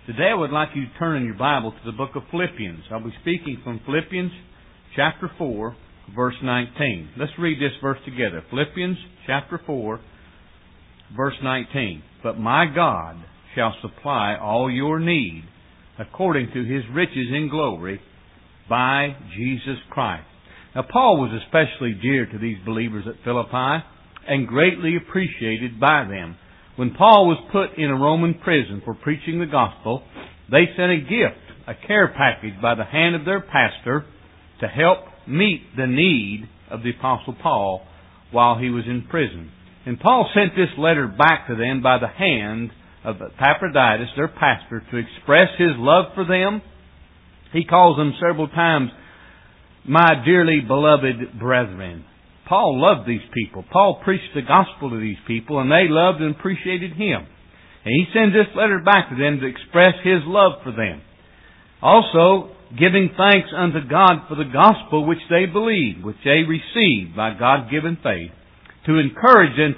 Today I would like you to turn in your Bible to the book of Philippians. I'll be speaking from Philippians chapter 4, verse 19. Let's read this verse together. Philippians chapter 4, verse 19. But my God shall supply all your need according to His riches in glory by Jesus Christ. Now Paul was especially dear to these believers at Philippi and greatly appreciated by them. When Paul was put in a Roman prison for preaching the gospel, they sent a gift, a care package by the hand of their pastor to help meet the need of the Apostle Paul while he was in prison. And Paul sent this letter back to them by the hand of Epaphroditus, their pastor, to express his love for them. He calls them several times, my dearly beloved brethren. Paul loved these people. Paul preached the gospel to these people, and they loved and appreciated him. And he sends this letter back to them to express his love for them. Also, giving thanks unto God for the gospel which they believed, which they received by God-given faith, to encourage them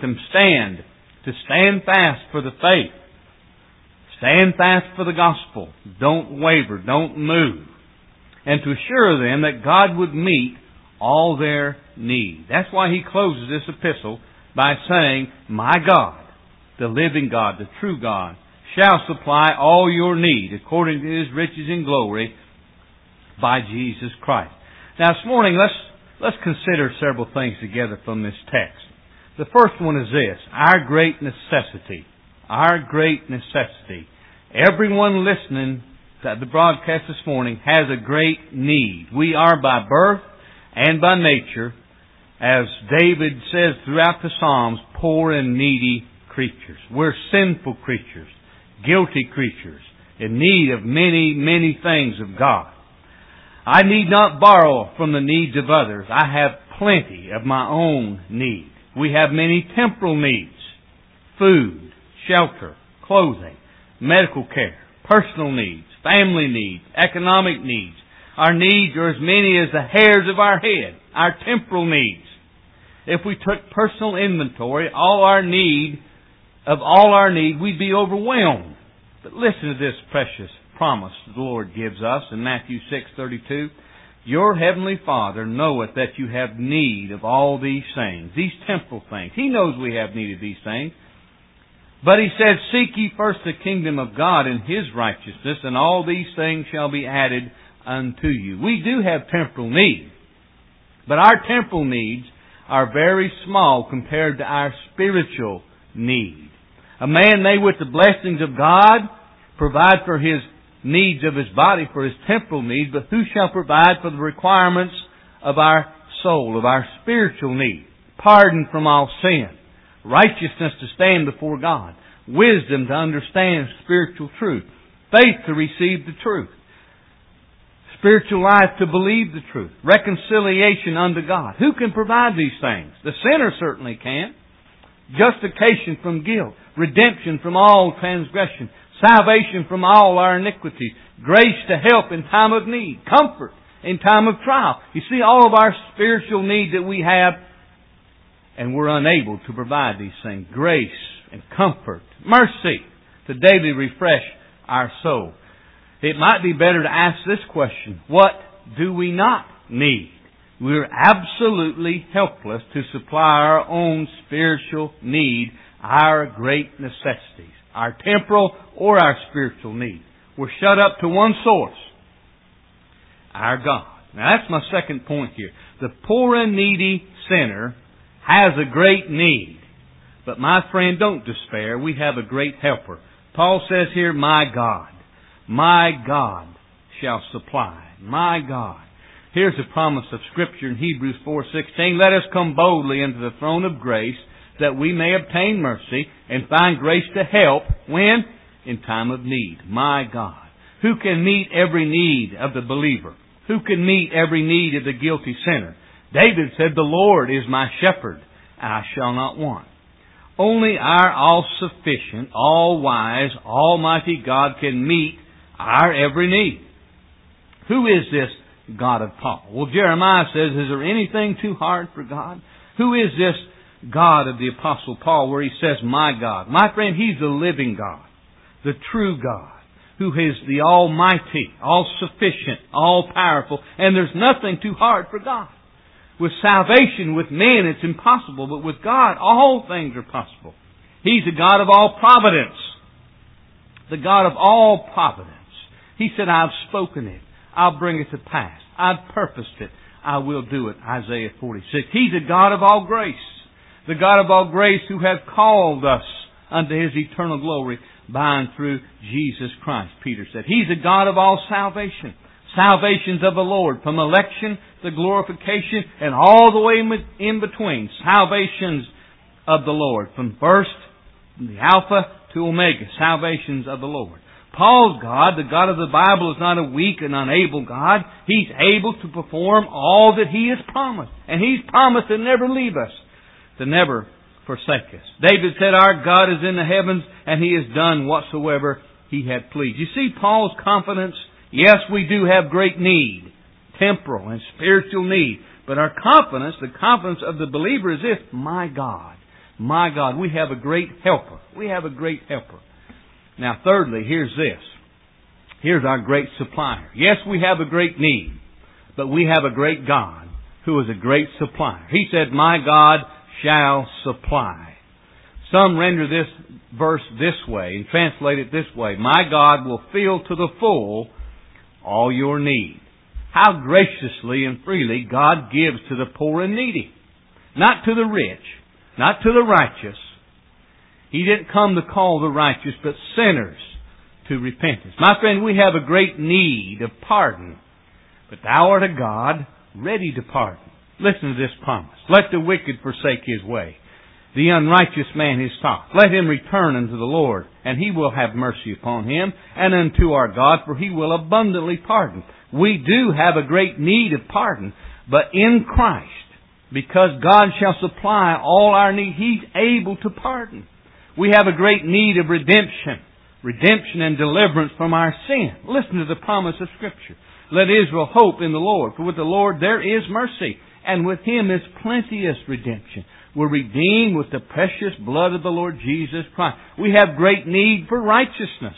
to stand fast for the faith. Stand fast for the gospel. Don't waver. Don't move. And to assure them that God would meet all their need. That's why he closes this epistle by saying, my God, the living God, the true God, shall supply all your need according to His riches in glory by Jesus Christ. Now this morning, let's consider several things together from this text. The first one is this, our great necessity. Our great necessity. Everyone listening to the broadcast this morning has a great need. We are by birth and by nature, as David says throughout the Psalms, poor and needy creatures. We're sinful creatures, guilty creatures, in need of many, many things of God. I need not borrow from the needs of others. I have plenty of my own needs. We have many temporal needs: food, shelter, clothing, medical care, personal needs, family needs, economic needs. Our needs are as many as the hairs of our head, our temporal needs. If we took personal inventory, of all our need, we'd be overwhelmed. But listen to this precious promise the Lord gives us in Matthew 6:32. Your heavenly Father knoweth that you have need of all these things, these temporal things. He knows we have need of these things. But He said, seek ye first the kingdom of God and His righteousness, and all these things shall be added unto you. We do have temporal needs, but our temporal needs are very small compared to our spiritual need. A man may, with the blessings of God, provide for his needs of his body, for his temporal needs, but who shall provide for the requirements of our soul, of our spiritual need? Pardon from all sin, righteousness to stand before God, wisdom to understand spiritual truth, faith to receive the truth, spiritual life to believe the truth, reconciliation unto God. Who can provide these things? The sinner certainly can. Justification from guilt, redemption from all transgression, salvation from all our iniquities, grace to help in time of need, comfort in time of trial. You see, all of our spiritual needs that we have, and we're unable to provide these things. Grace and comfort, mercy to daily refresh our soul. It might be better to ask this question: what do we not need? We're absolutely helpless to supply our own spiritual need, our great necessities, our temporal or our spiritual need. We're shut up to one source, our God. Now that's my second point here. The poor and needy sinner has a great need. But my friend, don't despair. We have a great helper. Paul says here, my God shall supply. My God. Here's a promise of Scripture in Hebrews 4:16. Let us come boldly into the throne of grace, that we may obtain mercy and find grace to help when? In time of need. My God. Who can meet every need of the believer? Who can meet every need of the guilty sinner? David said, the Lord is my shepherd, I shall not want. Only our all-sufficient, all-wise, almighty God can meet our every need. Who is this God of Paul? Well, Jeremiah says, is there anything too hard for God? Who is this God of the Apostle Paul where he says, my God? My friend, He's the living God, the true God, who is the Almighty, all-sufficient, all-powerful, and there's nothing too hard for God. With salvation, with men, it's impossible, but with God, all things are possible. He's the God of all providence. The God of all providence. He said, I've spoken it. I'll bring it to pass. I've purposed it. I will do it. Isaiah 46. He's the God of all grace. The God of all grace who hath called us unto His eternal glory by and through Jesus Christ, Peter said. He's the God of all salvation. Salvations of the Lord, from election to glorification and all the way in between. Salvations of the Lord, from first, from the Alpha to Omega. Salvations of the Lord. Paul's God, the God of the Bible, is not a weak and unable God. He's able to perform all that He has promised. And He's promised to never leave us, to never forsake us. David said, our God is in the heavens, and He has done whatsoever He hath pleased. You see Paul's confidence? Yes, we do have great need, temporal and spiritual need. But our confidence, the confidence of the believer is this: my God, we have a great helper. We have a great helper. Now, thirdly, here's this. Here's our great supplier. Yes, we have a great need, but we have a great God who is a great supplier. He said, my God shall supply. Some render this verse this way and translate it this way: my God will fill to the full all your need. How graciously and freely God gives to the poor and needy. Not to the rich, not to the righteous. He didn't come to call the righteous, but sinners to repentance. My friend, we have a great need of pardon, but Thou art a God ready to pardon. Listen to this promise. Let the wicked forsake his way, the unrighteous man his thoughts. Let him return unto the Lord, and He will have mercy upon him, and unto our God, for He will abundantly pardon. We do have a great need of pardon, but in Christ, because God shall supply all our need, He's able to pardon. We have a great need of redemption and deliverance from our sin. Listen to the promise of Scripture. Let Israel hope in the Lord, for with the Lord there is mercy, and with Him is plenteous redemption. We're redeemed with the precious blood of the Lord Jesus Christ. We have great need for righteousness.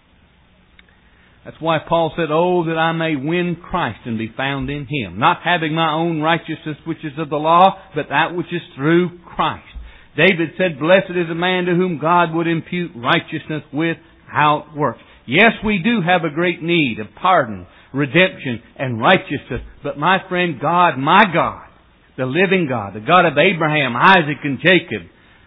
That's why Paul said, oh, that I may win Christ and be found in Him, not having my own righteousness which is of the law, but that which is through Christ. David said, blessed is the man to whom God would impute righteousness without works. Yes, we do have a great need of pardon, redemption, and righteousness. But my friend, God, my God, the living God, the God of Abraham, Isaac, and Jacob,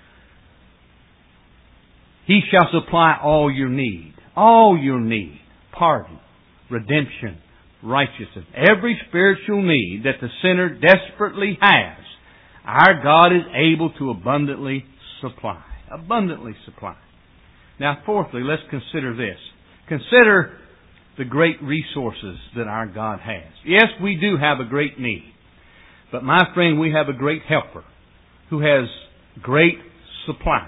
He shall supply all your need. All your need. Pardon, redemption, righteousness. Every spiritual need that the sinner desperately has, our God is able to abundantly supply. Abundantly supply. Now, fourthly, let's consider this. Consider the great resources that our God has. Yes, we do have a great need. But my friend, we have a great helper who has great supplies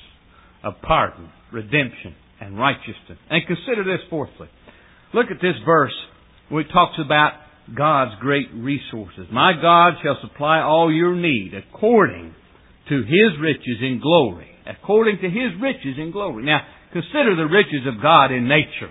of pardon, redemption, and righteousness. And consider this fourthly. Look at this verse where it talks about God's great resources. My God shall supply all your need according to His riches in glory. According to His riches in glory. Now, consider the riches of God in nature.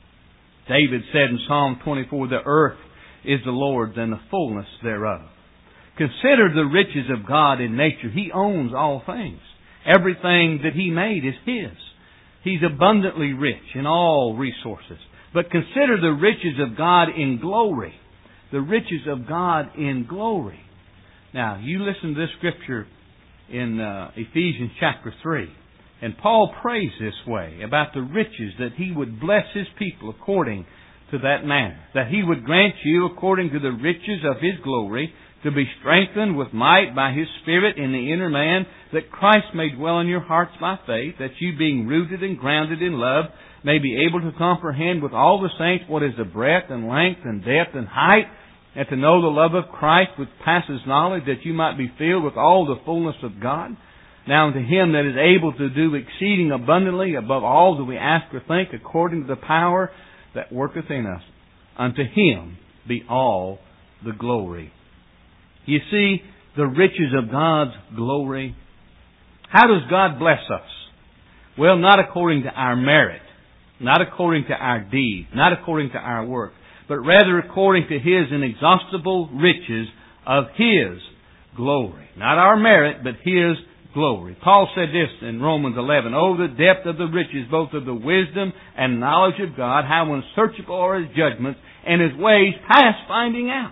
David said in Psalm 24, the earth is the Lord's and the fullness thereof. Consider the riches of God in nature. He owns all things. Everything that He made is His. He's abundantly rich in all resources. But consider the riches of God in glory. The riches of God in glory. Now, you listen to this scripture in Ephesians chapter 3. And Paul prays this way about the riches that He would bless His people according to that manner. That He would grant you according to the riches of His glory to be strengthened with might by His Spirit in the inner man, that Christ may dwell in your hearts by faith, that you being rooted and grounded in love may be able to comprehend with all the saints what is the breadth and length and depth and height, and to know the love of Christ which passes knowledge, that you might be filled with all the fullness of God. Now unto Him that is able to do exceeding abundantly above all that we ask or think, according to the power that worketh in us, unto Him be all the glory. You see, the riches of God's glory. How does God bless us? Well, not according to our merit. not according to our deeds, not according to our work, but rather according to His inexhaustible riches of His glory. Not our merit, but His glory. Paul said this in Romans 11, "Oh, the depth of the riches, both of the wisdom and knowledge of God, how unsearchable are His judgments, and His ways past finding out."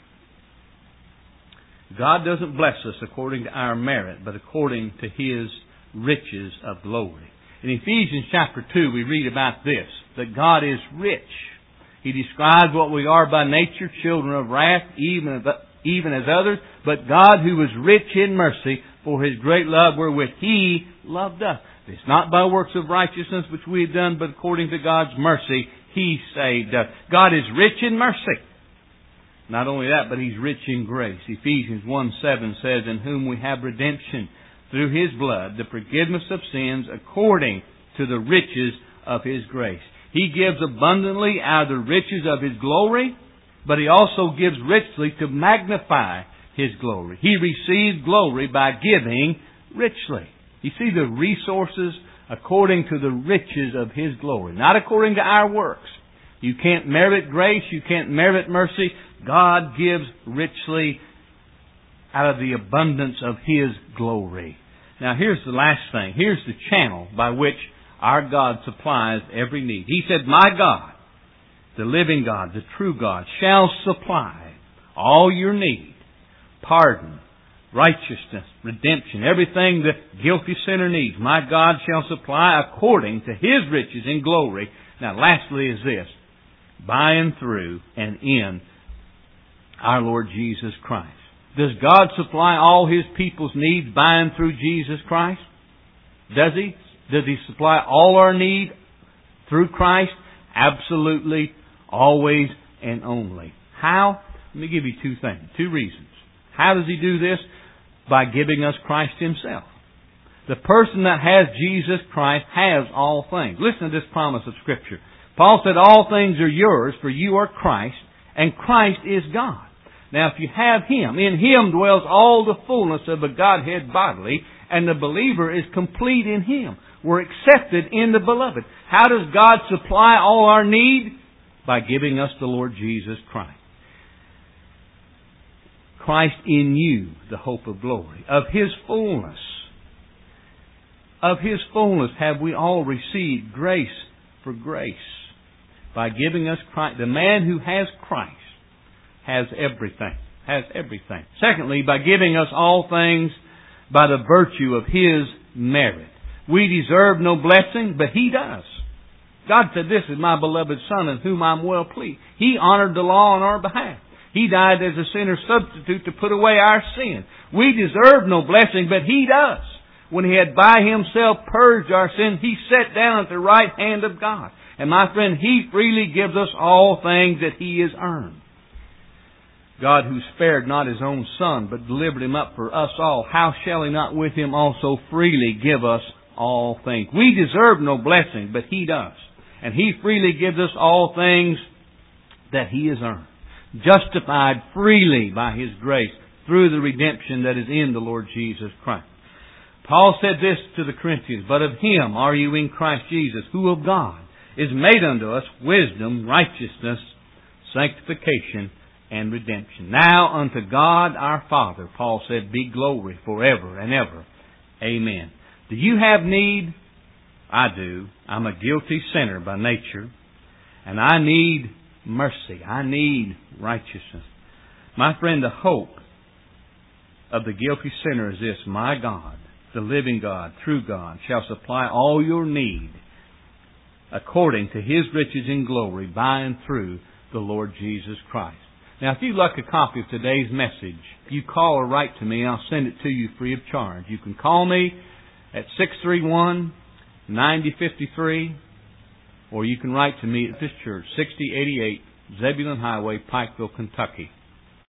God doesn't bless us according to our merit, but according to His riches of glory. In Ephesians chapter 2, we read about this, that God is rich. He describes what we are by nature, children of wrath, even as others, but God who is rich in mercy, for His great love wherewith He loved us. It's not by works of righteousness which we have done, but according to God's mercy, He saved us. God is rich in mercy. Not only that, but He's rich in grace. Ephesians 1:7 says, "In whom we have redemption through His blood, the forgiveness of sins according to the riches of His grace." He gives abundantly out of the riches of His glory, but He also gives richly to magnify His glory. He receives glory by giving richly. You see the resources according to the riches of His glory, not according to our works. You can't merit grace, you can't merit mercy. God gives richly out of the abundance of His glory. Now here's the last thing. Here's the channel by which our God supplies every need. He said, "My God, the living God, the true God, shall supply all your need." Pardon, righteousness, redemption, everything the guilty sinner needs. My God shall supply according to His riches in glory. Now lastly is this, by and through and in our Lord Jesus Christ. Does God supply all His people's needs by and through Jesus Christ? Does He? Does He supply all our need through Christ? Absolutely, always and only. How? Let me give you two reasons. How does He do this? By giving us Christ Himself. The person that has Jesus Christ has all things. Listen to this promise of Scripture. Paul said, "All things are yours, for you are Christ, and Christ is God." Now, if you have Him, in Him dwells all the fullness of the Godhead bodily, and the believer is complete in Him. We're accepted in the Beloved. How does God supply all our need? By giving us the Lord Jesus Christ. Christ in you, the hope of glory. Of His fullness. Of His fullness have we all received grace for grace. By giving us Christ. The man who has Christ has everything. Has everything. Secondly, by giving us all things by the virtue of His merit. We deserve no blessing, but He does. God said, "This is my beloved Son in whom I'm well pleased." He honored the law on our behalf. He died as a sinner's substitute to put away our sin. We deserve no blessing, but He does. When He had by Himself purged our sin, He sat down at the right hand of God. And my friend, He freely gives us all things that He has earned. God who spared not His own Son, but delivered Him up for us all, how shall He not with Him also freely give us all things? We deserve no blessing, but He does. And He freely gives us all things that He has earned. Justified freely by His grace through the redemption that is in the Lord Jesus Christ. Paul said this to the Corinthians, "But of Him are you in Christ Jesus, who of God is made unto us wisdom, righteousness, sanctification, and redemption. Now unto God our Father," Paul said, "be glory forever and ever. Amen." Do you have need? I do. I'm a guilty sinner by nature, and I need mercy. I need righteousness. My friend, the hope of the guilty sinner is this: my God, the living God, true God, shall supply all your need according to His riches in glory by and through the Lord Jesus Christ. Now, if you'd like a copy of today's message, you call or write to me, and I'll send it to you free of charge. You can call me at 631-9053, or you can write to me at this church, 6088 Zebulon Highway, Pikeville, Kentucky.